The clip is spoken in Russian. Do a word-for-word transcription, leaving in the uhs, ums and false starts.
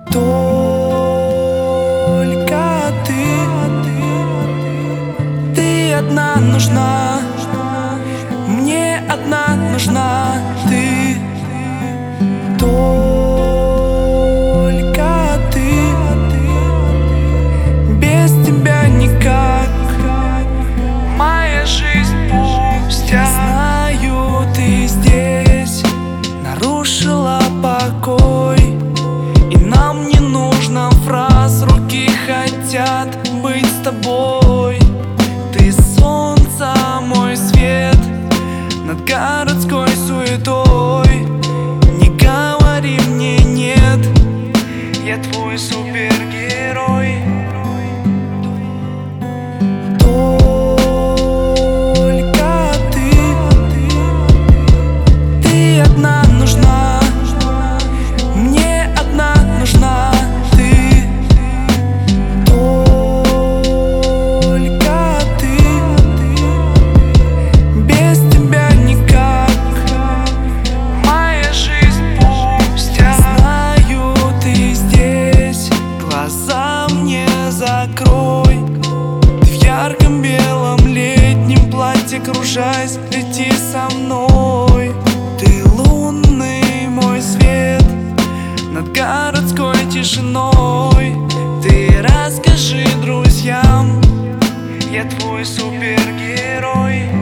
Только ты, ты одна нужна, мне одна нужна ты. Только ты, без тебя никак, моя жизнь пустяк. Знаю, ты здесь нарушила покой, и нам не нужно фраз, руки хотят быть с тобой. Ты солнце, мой свет над городской суетой. Не говори мне нет, я твой супергерой. Только ты, ты одна нужна, мне одна нужна ты. Только ты, без тебя никак, моя жизнь пустяк. Знаю, ты здесь, глаза мне закрой. Ты в ярком белом летнем платье, кружась, лети со мной. Ты лунный мой свет над городской тишиной. Ты расскажи друзьям, я твой супергерой.